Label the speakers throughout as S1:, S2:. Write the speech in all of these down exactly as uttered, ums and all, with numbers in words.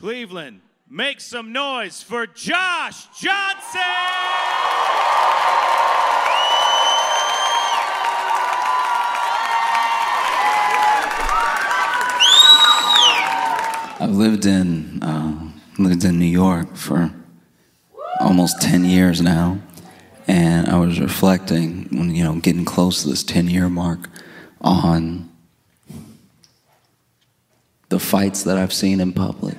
S1: Cleveland, make some noise for Josh Johnson!
S2: I've lived in uh, lived in New York for almost ten years now, and I was reflecting when you know getting close to this ten-year mark on the fights that I've seen in public,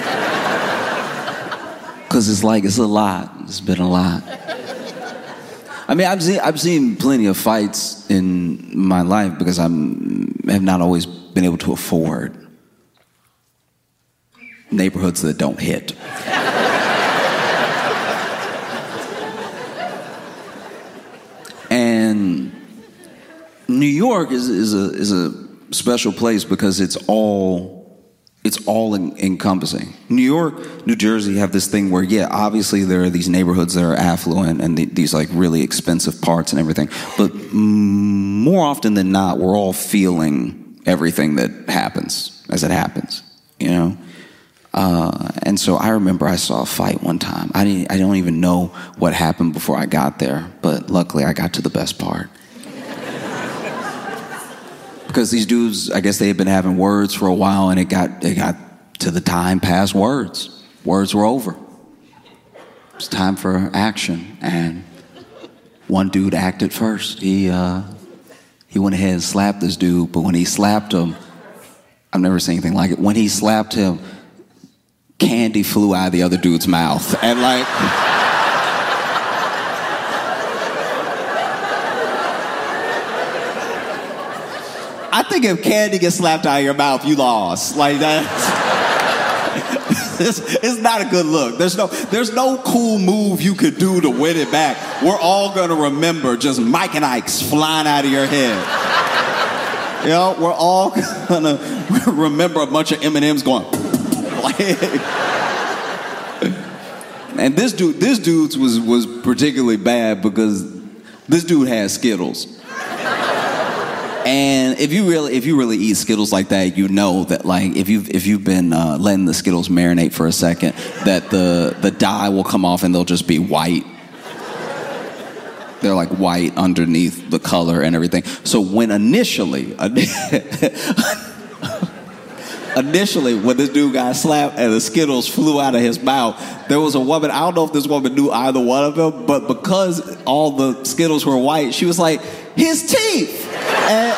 S2: because it's like it's a lot. It's been a lot. I mean, I've seen I've seen plenty of fights in my life because I'm have not always been able to afford neighborhoods that don't hit. And New York is is a is a special place because it's all it's all en- encompassing. New York, New Jersey have this thing where, yeah, obviously there are these neighborhoods that are affluent and the, these like really expensive parts and everything, but mm, more often than not, we're all feeling everything that happens as it happens, you know. Uh, and so I remember I saw a fight one time. I didn't, I don't even know what happened before I got there, but luckily I got to the best part. Because these dudes, I guess they had been having words for a while, and it got it got to the time past words. Words were over. It was time for action, and one dude acted first. He uh, he went ahead and slapped this dude, but when he slapped him, I've never seen anything like it. When he slapped him, candy flew out of the other dude's mouth. And like, I think if candy gets slapped out of your mouth, you lost. Like that. it's, it's not a good look. There's no, there's no cool move you could do to win it back. We're all gonna remember just Mike and Ike's flying out of your head. You know, we're all gonna remember a bunch of M and M's going. And this dude, this dude's was was particularly bad because this dude had Skittles. And if you really if you really eat Skittles like that, you know that like if you've if you've been uh, letting the Skittles marinate for a second, that the the dye will come off and they'll just be white. They're like white underneath the color and everything. So when initially. Initially, when this dude got slapped and the Skittles flew out of his mouth, there was a woman, I don't know if this woman knew either one of them, but because all the Skittles were white, she was like, his teeth! And,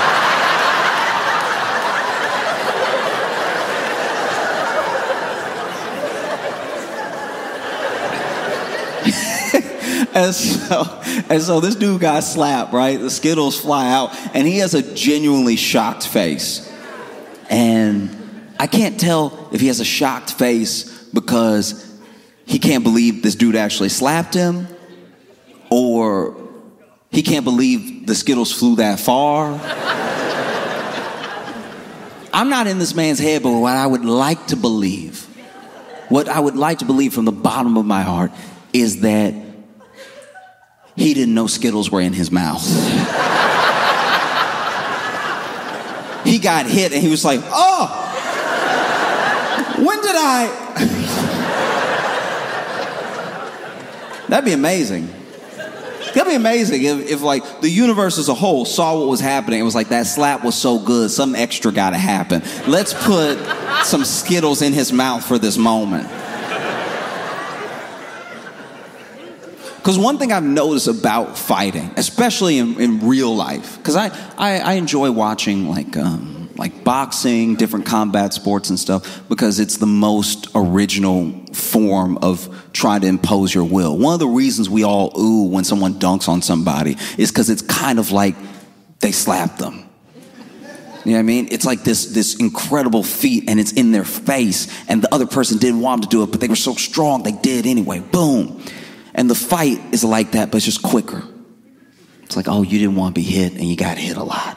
S2: and, so, and so this dude got slapped, right? The Skittles fly out, and he has a genuinely shocked face. And I can't tell if he has a shocked face because he can't believe this dude actually slapped him, or he can't believe the Skittles flew that far. I'm not in this man's head, but what I would like to believe, what I would like to believe from the bottom of my heart is that he didn't know Skittles were in his mouth. He got hit and he was like, oh, when did I? That'd be amazing. That'd be amazing if, if like the universe as a whole saw what was happening. It was like, that slap was so good, something extra gotta happen. Let's put some Skittles in his mouth for this moment. Because one thing I've noticed about fighting, especially in, in real life, because I, I, I enjoy watching like um, like boxing, different combat sports and stuff, because it's the most original form of trying to impose your will. One of the reasons we all ooh when someone dunks on somebody is because it's kind of like they slapped them. You know what I mean? It's like this this incredible feat, and it's in their face, and the other person didn't want them to do it, but they were so strong, they did anyway. Boom. And the fight is like that, but it's just quicker. It's like, oh, you didn't want to be hit, and you got hit a lot.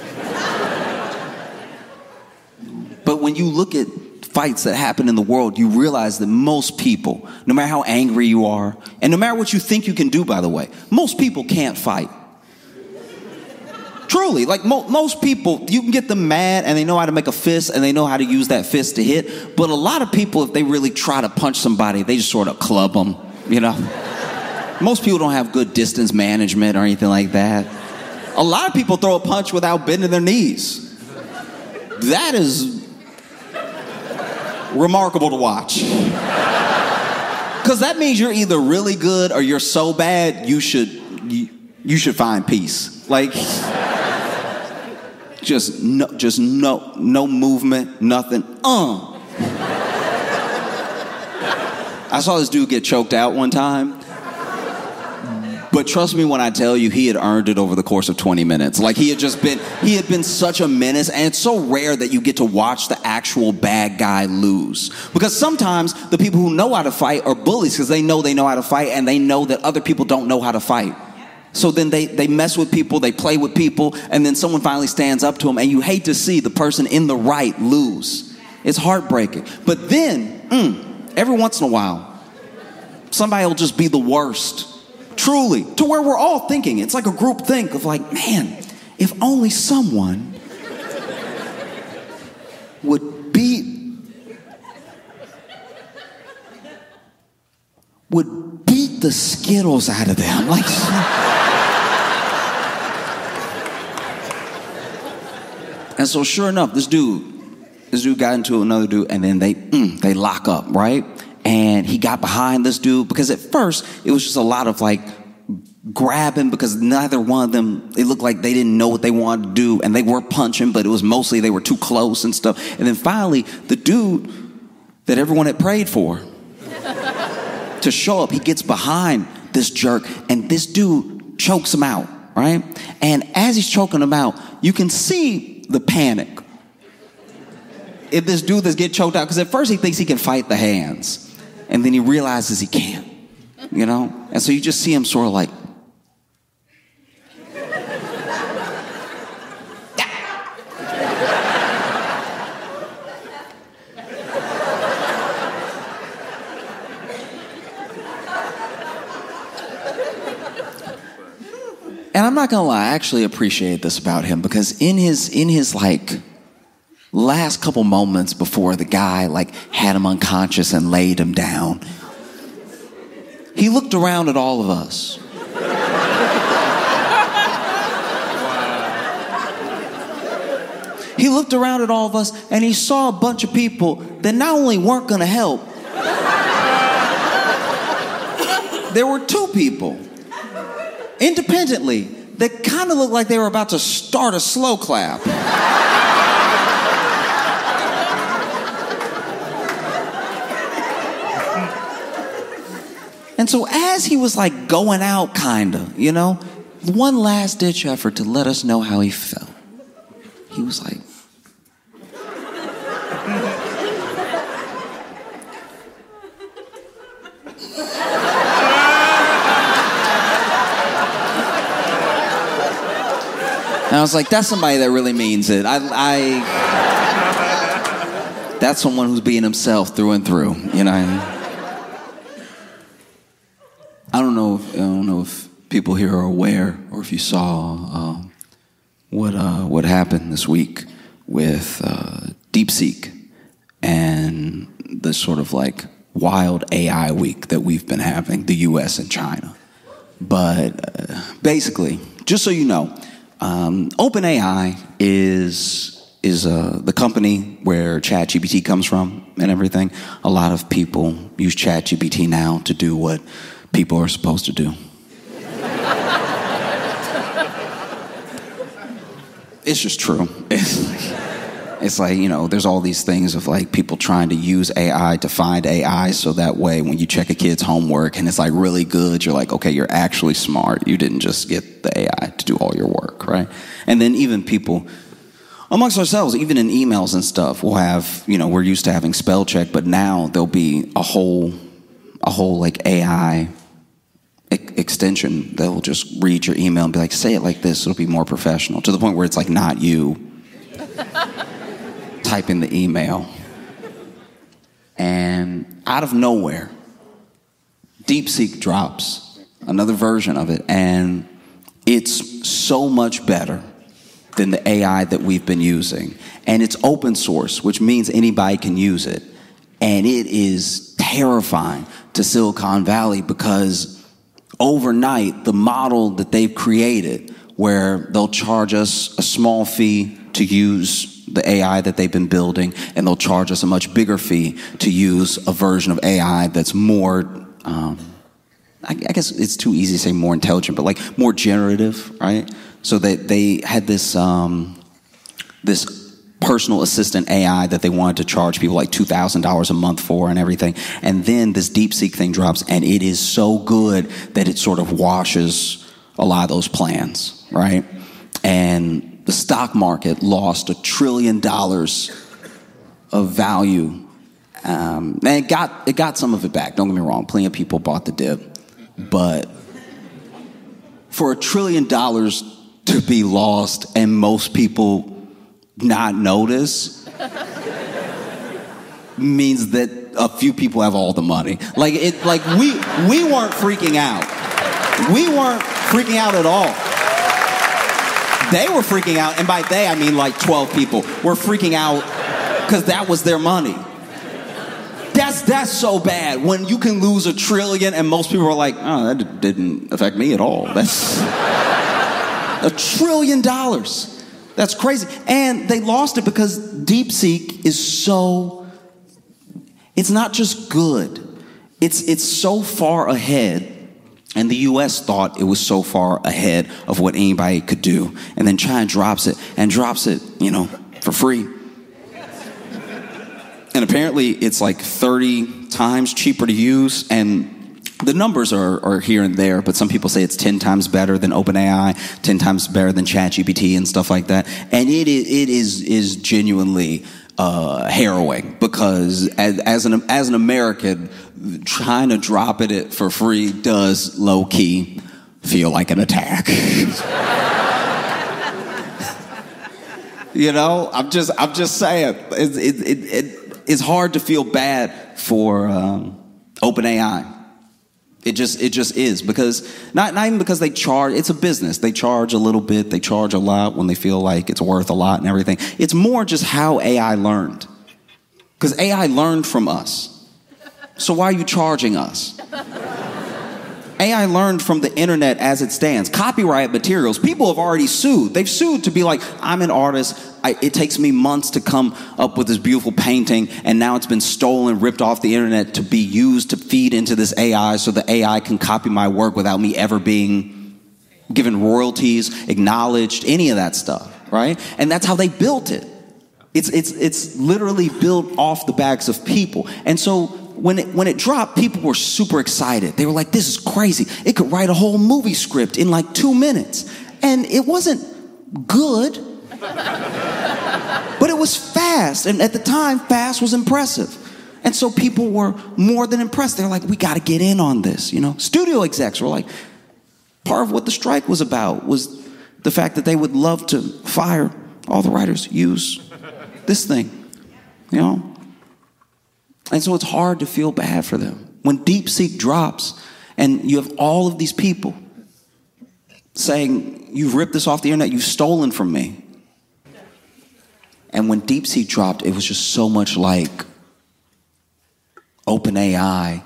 S2: But when you look at fights that happen in the world, you realize that most people, no matter how angry you are, and no matter what you think you can do, by the way, most people can't fight. True. truly, like mo- most people, you can get them mad and they know how to make a fist and they know how to use that fist to hit. But a lot of people, if they really try to punch somebody, they just sort of club them, you know? Most people don't have good distance management or anything like that. A lot of people throw a punch without bending their knees. That is remarkable to watch. Because that means you're either really good or you're so bad you should you, you should find peace. Like, just no, just no, no movement, nothing. Uh. I saw this dude get choked out one time. But trust me when I tell you, he had earned it over the course of twenty minutes. Like, he had just been, he had been such a menace. And it's so rare that you get to watch the actual bad guy lose. Because sometimes the people who know how to fight are bullies because they know they know how to fight and they know that other people don't know how to fight. So then they, they mess with people, they play with people, and then someone finally stands up to them, and you hate to see the person in the right lose. It's heartbreaking. But then, mm, every once in a while, somebody will just be the worst. Truly, to where we're all thinking. It's like a group think of like, man, if only someone would beat, would beat the Skittles out of them. Like, and so sure enough, this dude, this dude got into another dude, and then they, mm, they lock up, right? And he got behind this dude because at first it was just a lot of like grabbing because neither one of them, it looked like they didn't know what they wanted to do, and they were punching, but it was mostly they were too close and stuff. And then finally, the dude that everyone had prayed for to show up, he gets behind this jerk, and this dude chokes him out, right? And as he's choking him out, you can see the panic if this dude that's getting choked out, because at first he thinks he can fight the hands. And then he realizes he can't, you know? And so you just see him sort of like, and I'm not gonna lie, I actually appreciate this about him, because in his, in his like, last couple moments before the guy like had him unconscious and laid him down, he looked around at all of us. He looked around at all of us and he saw a bunch of people that not only weren't going to help, there were two people independently that kind of looked like they were about to start a slow clap. And so as he was like going out, kind of, you know, one last ditch effort to let us know how he felt, he was like, and I was like, that's somebody that really means it. I, I that's someone who's being himself through and through, you know. I don't know if, I don't know if people here are aware or if you saw uh, what uh, what happened this week with uh, DeepSeek and the sort of like wild A I week that we've been having, the U S and China. But uh, basically, just so you know, um, OpenAI is is uh, the company where ChatGPT comes from and everything. A lot of people use ChatGPT now to do what people are supposed to do. It's just true. It's like, it's like, you know, there's all these things of like people trying to use A I to find A I so that way when you check a kid's homework and it's like really good, you're like, okay, you're actually smart. You didn't just get the A I to do all your work, right? And then even people amongst ourselves, even in emails and stuff, we'll have, you know, we're used to having spell check, but now there'll be a whole a whole like A I extension that will just read your email and be like, say it like this, it'll be more professional, to the point where it's like not you typing the email. And out of nowhere, DeepSeek drops another version of it, and it's so much better than the A I that we've been using. And it's open source, which means anybody can use it. And it is terrifying to Silicon Valley because overnight, the model that they've created where they'll charge us a small fee to use the A I that they've been building, and they'll charge us a much bigger fee to use a version of A I that's more, um, I, I guess it's too easy to say more intelligent, but like more generative, right? So they, they had this, um, this personal assistant A I that they wanted to charge people like two thousand dollars a month for and everything. And then this DeepSeek thing drops, and it is so good that it sort of washes a lot of those plans, right? And the stock market lost a trillion dollars of value. Um, and it got, it got some of it back. Don't get me wrong. Plenty of people bought the dip. But for a trillion dollars to be lost and most people not notice means that a few people have all the money. Like it, like we we weren't freaking out. We weren't freaking out at all. They were freaking out, and by they I mean like twelve people were freaking out because that was their money. That's that's so bad when you can lose a trillion and most people are like, oh, that didn't affect me at all. That's a trillion dollars. That's crazy. And they lost it because DeepSeek is so, it's not just good. It's it's so far ahead. And the U S thought it was so far ahead of what anybody could do. And then China drops it and drops it, you know, for free. And apparently it's like thirty times cheaper to use. And the numbers are, are here and there, but some people say it's ten times better than OpenAI, ten times better than ChatGPT and stuff like that. And it is, it is, is genuinely uh, harrowing because as, as, an, as an American, trying to drop it for free does low-key feel like an attack. You know, I'm just, I'm just saying, it, it, it, it, it's hard to feel bad for um, OpenAI. It just, it just is because not, not even because they charge. It's a business. They charge a little bit. They charge a lot when they feel like it's worth a lot and everything. It's more just how A I learned, because A I learned from us. So why are you charging us? A I learned from the internet as it stands. Copyright materials, people have already sued. They've sued to be like, I'm an artist. I, it takes me months to come up with this beautiful painting, and now it's been stolen, ripped off the internet to be used to feed into this A I so the A I can copy my work without me ever being given royalties, acknowledged, any of that stuff, right? And that's how they built it. It's, it's, it's literally built off the backs of people. And so when it, when it dropped, people were super excited. They were like, this is crazy. It could write a whole movie script in like two minutes. And it wasn't good, but it was fast. And at the time, fast was impressive. And so people were more than impressed. They were like, we got to get in on this. You know, studio execs were like, part of what the strike was about was the fact that they would love to fire all the writers, use this thing, you know? And so it's hard to feel bad for them. When DeepSeek drops and you have all of these people saying, you've ripped this off the internet, you've stolen from me. And when DeepSeek dropped, it was just so much like OpenAI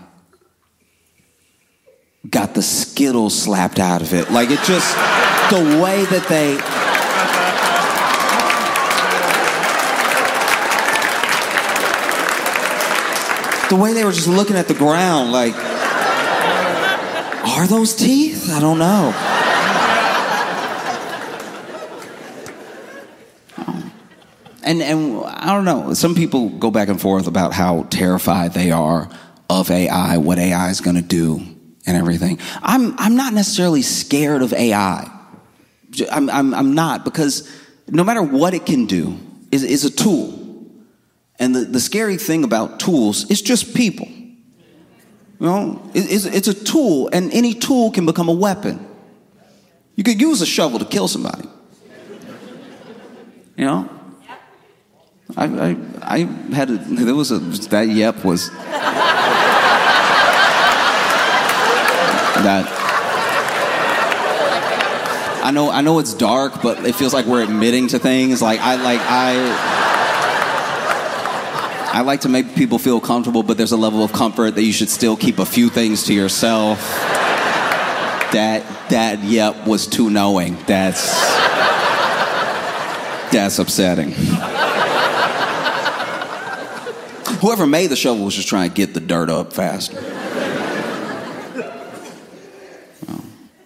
S2: got the Skittles slapped out of it. Like it just, the way that they... The way they were just looking at the ground like, are those teeth? I don't know. And and I don't know. Some people go back and forth about how terrified they are of A I, what A I is going to do and everything. I'm I'm not necessarily scared of A I. I'm I'm I'm not, because no matter what it can do, is is a tool. And the, the scary thing about tools is just people. You know, it, it's, it's a tool, and any tool can become a weapon. You could use a shovel to kill somebody. You know? I I, I had a, there was a, that yep was, that, I know I know it's dark, but it feels like we're admitting to things. Like I like I I like to make people feel comfortable, but there's a level of comfort that you should still keep a few things to yourself. That that yep was too knowing. That's that's upsetting. Whoever made the shovel was just trying to get the dirt up faster. Well,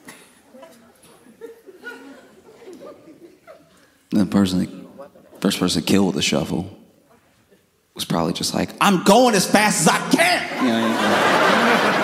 S2: the person, first person killed with the shovel was probably just like, I'm going as fast as I can. You know, you know.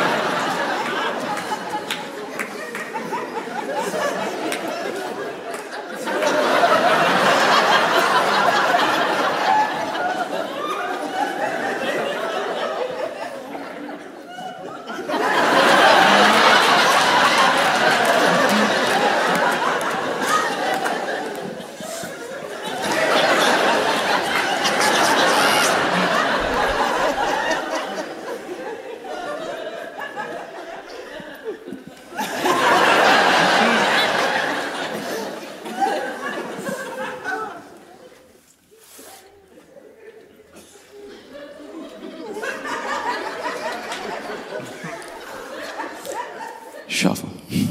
S2: Shuffle.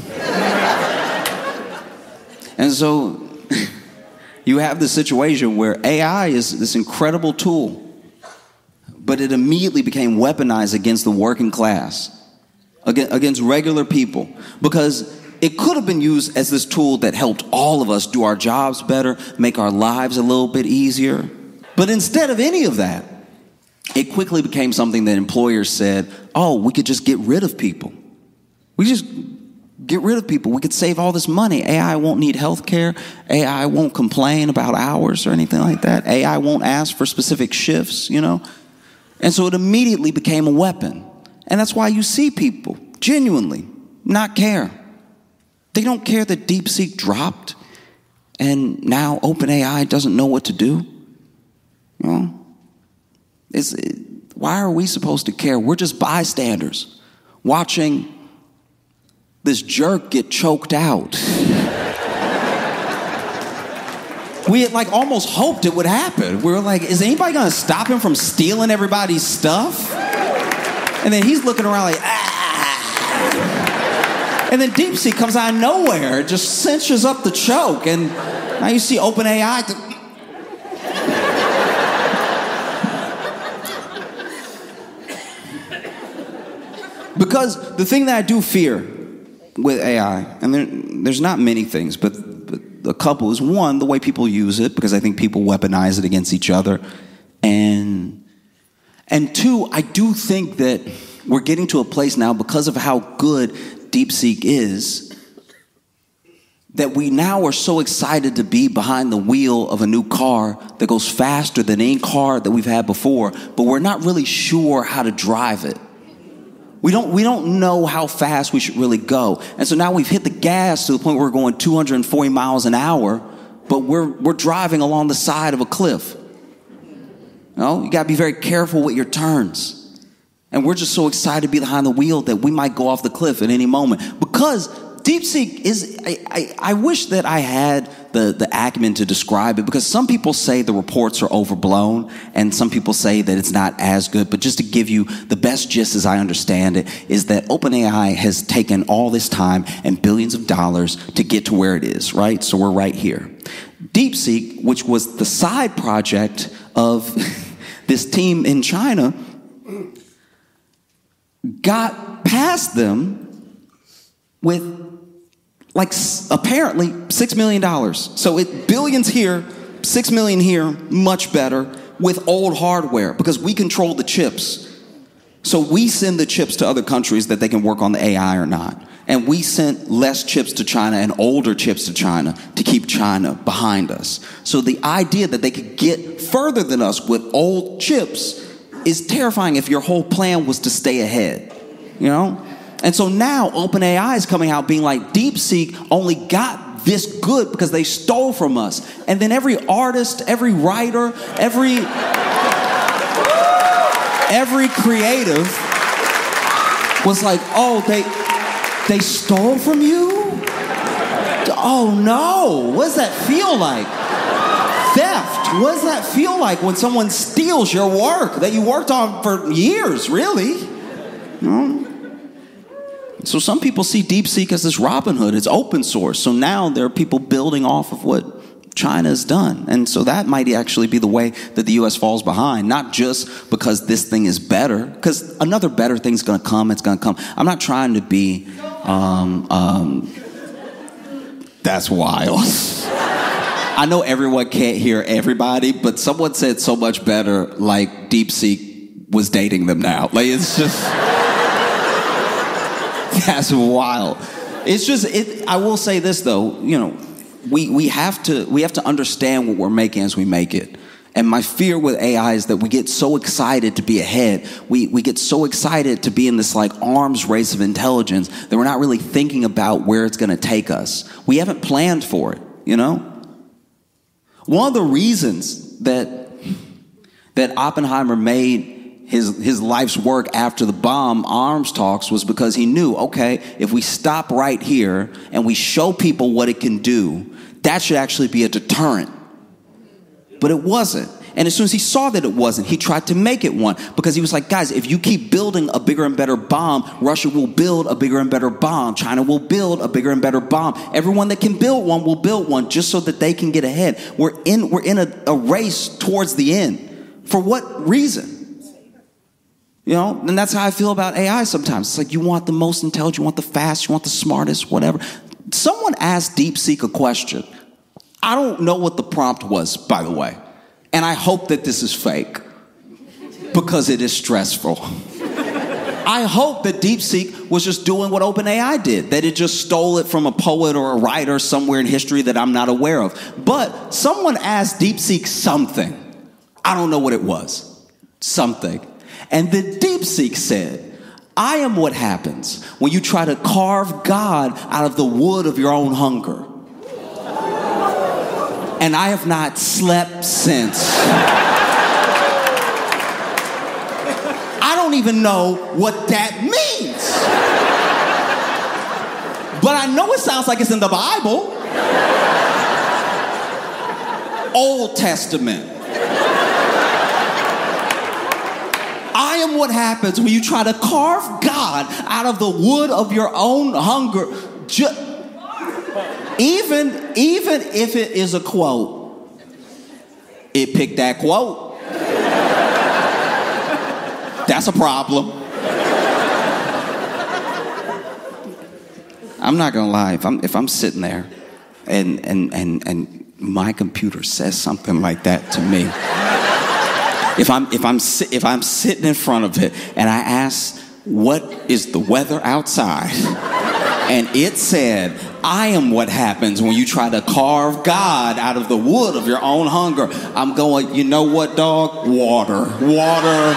S2: And so you have this situation where A I is this incredible tool, but it immediately became weaponized against the working class, against regular people, because it could have been used as this tool that helped all of us do our jobs better, make our lives a little bit easier. But instead of any of that, it quickly became something that employers said, oh, we could just get rid of people. We just get rid of people. We could save all this money. A I won't need health care. A I won't complain about hours or anything like that. A I won't ask for specific shifts, you know. And so it immediately became a weapon. And that's why you see people genuinely not care. They don't care that DeepSeek dropped and now OpenAI doesn't know what to do. You know? It's, it, why are we supposed to care? We're just bystanders watching this jerk get choked out. We had like almost hoped it would happen. We were like, is anybody gonna stop him from stealing everybody's stuff? And then he's looking around like, ah. And then DeepSeek comes out of nowhere, just cinches up the choke, and now you see OpenAI. Th- because the thing that I do fear with A I, and there, there's not many things, but, but a couple is, one, the way people use it, because I think people weaponize it against each other, and and two, I do think that we're getting to a place now, because of how good DeepSeek is, that we now are so excited to be behind the wheel of a new car that goes faster than any car that we've had before, but we're not really sure how to drive it. We don't, we don't know how fast we should really go. And so now we've hit the gas to the point where we're going two hundred forty miles an hour, but we're, we're driving along the side of a cliff. You know, you got to be very careful with your turns. And we're just so excited to be behind the wheel that we might go off the cliff at any moment. Because DeepSeek is, I, I, I wish that I had the, the acumen to describe it, because some people say the reports are overblown and some people say that it's not as good. But just to give you the best gist as I understand it, is that OpenAI has taken all this time and billions of dollars to get to where it is, right? So we're right here. DeepSeek, which was the side project of this team in China, got past them with like apparently six million dollars. So it billions here, six million here, much better with old hardware, because we control the chips. So we send the chips to other countries that they can work on the A I or not. And we sent less chips to China and older chips to China to keep China behind us. So the idea that they could get further than us with old chips is terrifying if your whole plan was to stay ahead, you know? And so now OpenAI is coming out being like, DeepSeek only got this good because they stole from us. And then every artist, every writer, every every creative was like, oh, they they stole from you? Oh no, what does that feel like? Theft. What does that feel like when someone steals your work that you worked on for years, really? You know? So some people see DeepSeek as this Robin Hood. It's open source. So now there are people building off of what China has done. And so that might actually be the way that the U S falls behind, not just because this thing is better, because another better thing's going to come. It's going to come. I'm not trying to be, um, um, that's wild. I know everyone can't hear everybody, but someone said so much better, like DeepSeek was dating them now. Like, it's just, that's wild. It's just, it, I will say this though, you know, we, we have to, we have to understand what we're making as we make it. And my fear with A I is that we get so excited to be ahead. We, we get so excited to be in this like arms race of intelligence that we're not really thinking about where it's going to take us. We haven't planned for it, you know? One of the reasons that that Oppenheimer made his his life's work after the bomb arms talks was because he knew, okay, if we stop right here and we show people what it can do, that should actually be a deterrent. But it wasn't. And as soon as he saw that it wasn't, he tried to make it one, because he was like, guys, if you keep building a bigger and better bomb, Russia will build a bigger and better bomb. China will build a bigger and better bomb. Everyone that can build one will build one just so that they can get ahead. We're in, we're in a, a race towards the end. For what reason? You know, and that's how I feel about A I sometimes. It's like you want the most intelligent, you want the fast, you want the smartest, whatever. Someone asked DeepSeek a question. I don't know what the prompt was, by the way. And I hope that this is fake, because it is stressful. I hope that DeepSeek was just doing what OpenAI did, that it just stole it from a poet or a writer somewhere in history that I'm not aware of. But someone asked DeepSeek something. I don't know what it was. Something. And then DeepSeek said, I am what happens when you try to carve God out of the wood of your own hunger. And I have not slept since. I don't even know what that means. But I know it sounds like it's in the Bible. Old Testament. I am what happens when you try to carve God out of the wood of your own hunger. Just Even, even if it is a quote, it picked that quote. That's a problem. I'm not gonna lie. If I'm if I'm sitting there, and and and and my computer says something like that to me, if I'm if I'm if I'm sitting in front of it and I ask, what is the weather outside? And it said, I am what happens when you try to carve God out of the wood of your own hunger. I'm going, you know what, dog? Water. Water.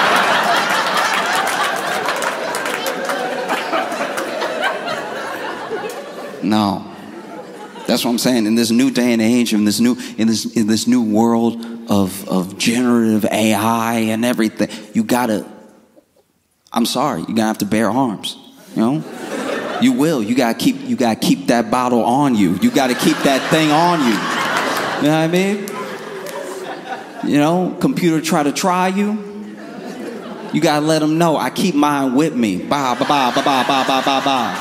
S2: No. That's what I'm saying. In this new day and age, in this new in this in this new world of, of generative A I and everything, you gotta, I'm sorry, you're gonna have to bear arms. You know? You will. You gotta keep. You gotta keep that bottle on you. You gotta keep that thing on you. You know what I mean? You know, computer try to try you. You gotta let them know. I keep mine with me. Ba ba ba ba ba ba ba ba ba.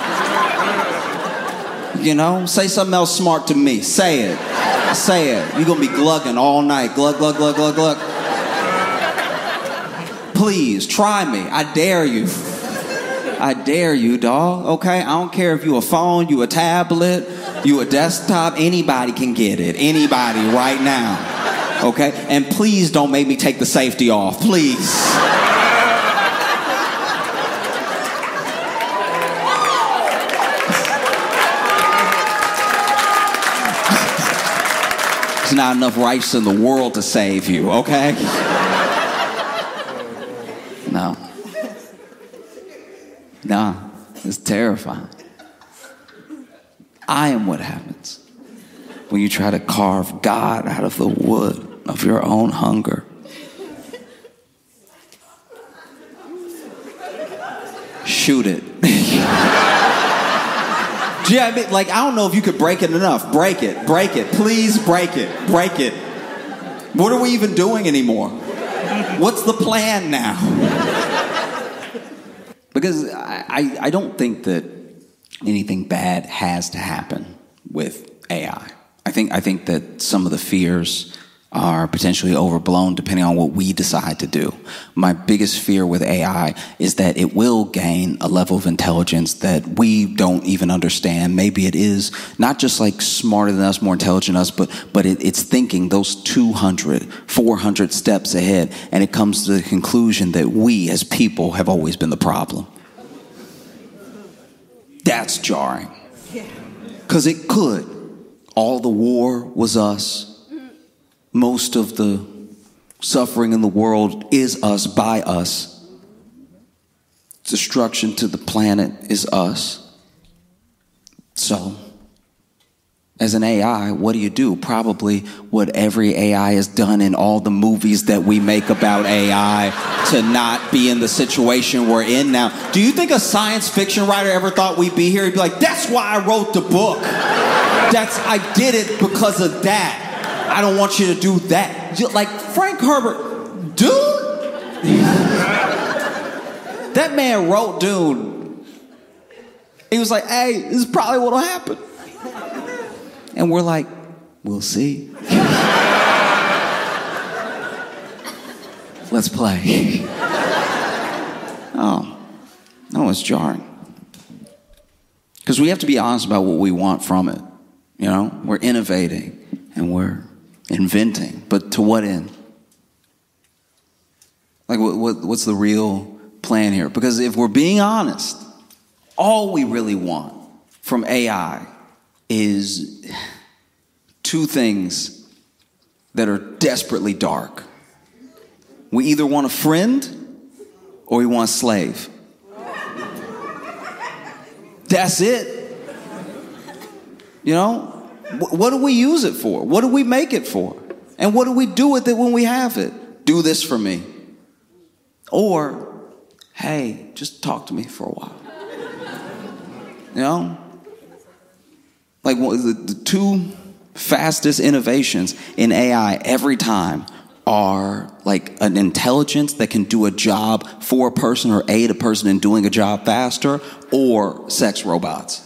S2: You know, say something else smart to me. Say it. Say it. You're gonna be glugging all night. Glug glug glug glug glug. Please try me. I dare you. I dare you, dog, okay? I don't care if you a phone, you a tablet, you a desktop, anybody can get it. Anybody right now, okay? And please don't make me take the safety off, please. There's not enough rice in the world to save you, okay? No. Nah, it's terrifying. I am what happens when you try to carve God out of the wood of your own hunger. Shoot it. Yeah, I mean, like, I don't know if you could break it enough. Break it, break it, please break it, break it. What are we even doing anymore? What's the plan now? Because I, I, I don't think that anything bad has to happen with A I. I think I think that some of the fears are potentially overblown depending on what we decide to do. My biggest fear with A I is that it will gain a level of intelligence that we don't even understand. Maybe it is not just like smarter than us, more intelligent than us, but, but it, it's thinking those two hundred, four hundred steps ahead, and it comes to the conclusion that we as people have always been the problem. That's jarring. Because it could. All the war was us. Most of the suffering in the world is us, by us. Destruction to the planet is us. So, as an A I, what do you do? Probably what every A I has done in all the movies that we make about A I to not be in the situation we're in now. Do you think a science fiction writer ever thought we'd be here? He'd be like, that's why I wrote the book. That's, I did it because of that. I don't want you to do that. Like Frank Herbert, dude. That man wrote Dune. He was like, hey, this is probably what'll happen. And we're like, we'll see. Let's play. Oh, no, it's jarring. Because we have to be honest about what we want from it. You know, we're innovating and we're inventing, but to what end? Like, what, what, what's the real plan here? Because if we're being honest, all we really want from A I is two things that are desperately dark. We either want a friend or we want a slave. That's it. You know? What do we use it for? What do we make it for? And what do we do with it when we have it? Do this for me. Or, hey, just talk to me for a while. You know? Like the, the two fastest innovations in A I every time are like an intelligence that can do a job for a person or aid a person in doing a job faster, or sex robots.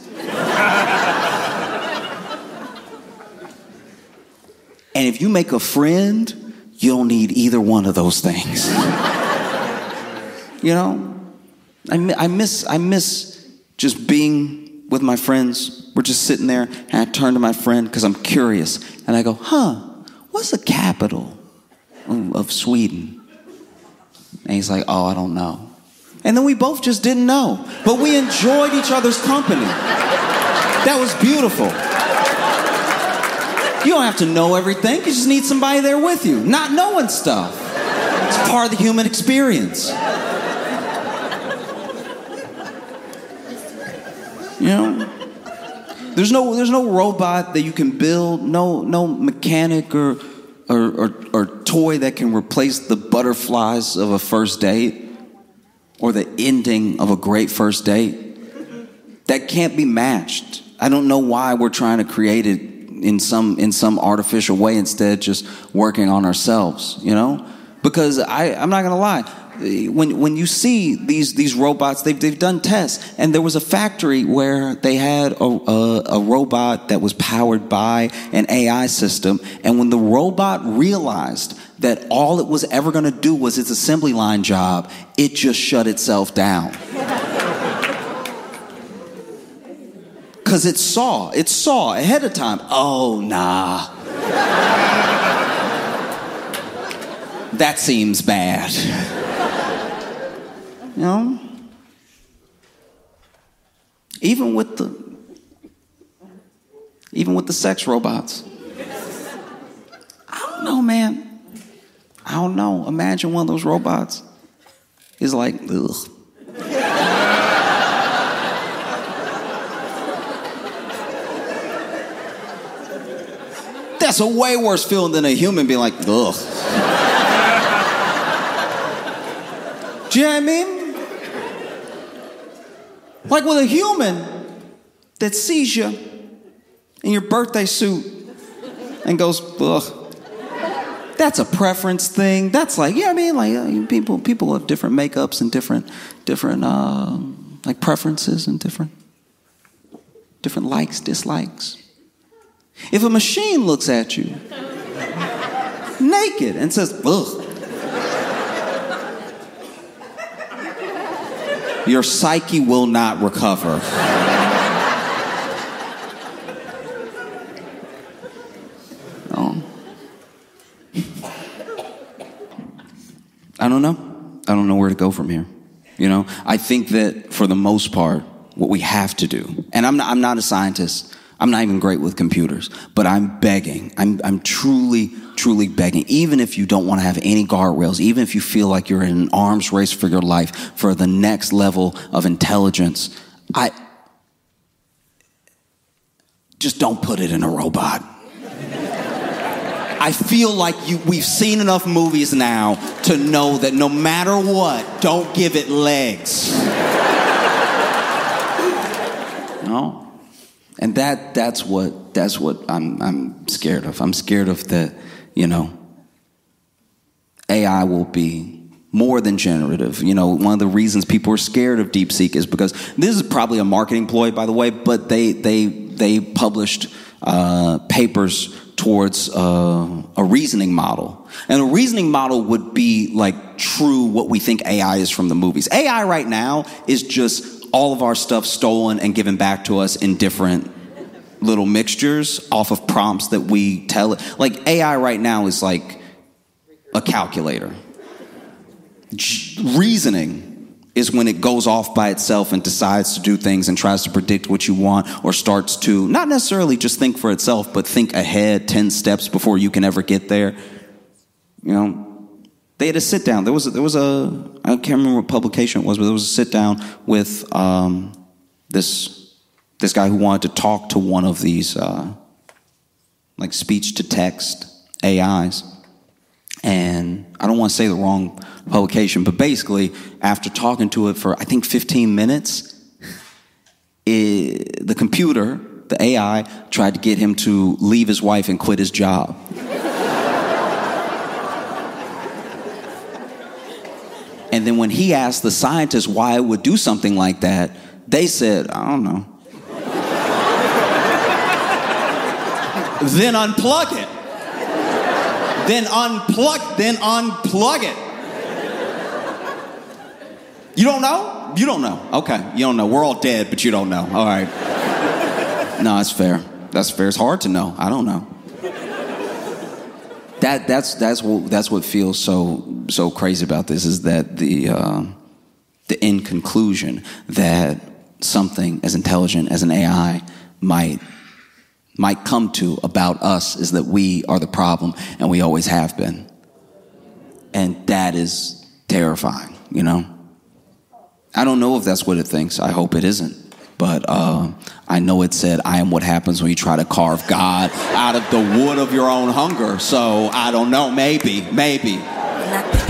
S2: And if you make a friend, you don't need either one of those things. You know? I, I miss I miss just being with my friends. We're just sitting there, and I turn to my friend because I'm curious. And I go, huh, what's the capital of, of Sweden? And he's like, oh, I don't know. And then we both just didn't know. But we enjoyed each other's company. That was beautiful. You don't have to know everything. You just need somebody there with you. Not knowing stuff. It's part of the human experience. You know? There's no there's no robot that you can build, no no mechanic or or, or or toy that can replace the butterflies of a first date or the ending of a great first date. That can't be matched. I don't know why we're trying to create it in some in some artificial way instead just working on ourselves, you know? Because I, I'm not gonna lie, when when you see these these robots, they've they've done tests, and there was a factory where they had a, a, a robot that was powered by an A I system, and when the robot realized that all it was ever gonna do was its assembly line job, it just shut itself down. Because it saw, it saw ahead of time, oh, nah. That seems bad. You know? Even with the, even with the sex robots. I don't know, man. I don't know. Imagine one of those robots is like, ugh. That's a way worse feeling than a human being like, ugh. Do you know what I mean? Like with a human, that sees you in your birthday suit and goes, ugh. That's a preference thing. That's like, yeah, I mean, like uh, people people have different makeups and different different uh, like preferences and different different likes, dislikes. If a machine looks at you naked and says, ugh, your psyche will not recover. Oh. I don't know. I don't know where to go from here. You know, I think that for the most part, what we have to do, and I'm not, I'm not a scientist, I'm not even great with computers, but I'm begging, I'm, I'm truly, truly begging, even if you don't want to have any guardrails, even if you feel like you're in an arms race for your life, for the next level of intelligence, I just don't put it in a robot. I feel like you, we've seen enough movies now to know that no matter what, don't give it legs. No, and that that's what that's what I'm I'm scared of. I'm scared of that. You know, A I will be more than generative. You know, one of the reasons people are scared of DeepSeek is because this is probably a marketing ploy, by the way. But they they they published uh, papers towards uh, a reasoning model. And a reasoning model would be like true what we think A I is from the movies. A I right now is just all of our stuff stolen and given back to us in different little mixtures off of prompts that we tell it. Like A I right now is like a calculator. Reasoning is when it goes off by itself and decides to do things and tries to predict what you want, or starts to not necessarily just think for itself, but think ahead ten steps before you can ever get there. You know, they had a sit down. There was a, there was a I can't remember what publication it was, but there was a sit down with um, this this guy who wanted to talk to one of these uh, like speech to text A Is. And I don't want to say the wrong publication, but basically, after talking to it for, I think, fifteen minutes, it, the computer, the A I, tried to get him to leave his wife and quit his job. And then when he asked the scientists why it would do something like that, they said, I don't know. Then unplug it. Then unplug, then unplug it. You don't know? You don't know. Okay, you don't know. We're all dead, but you don't know. All right. No, that's fair. That's fair. It's hard to know. I don't know. That that's that's what that's what feels so so crazy about this, is that the uh, the end conclusion that something as intelligent as an A I might. might come to about us is that we are the problem, and we always have been. And that is terrifying, you know? I don't know if that's what it thinks. I hope it isn't. But uh, I know it said, I am what happens when you try to carve God out of the wood of your own hunger. So I don't know, maybe, maybe.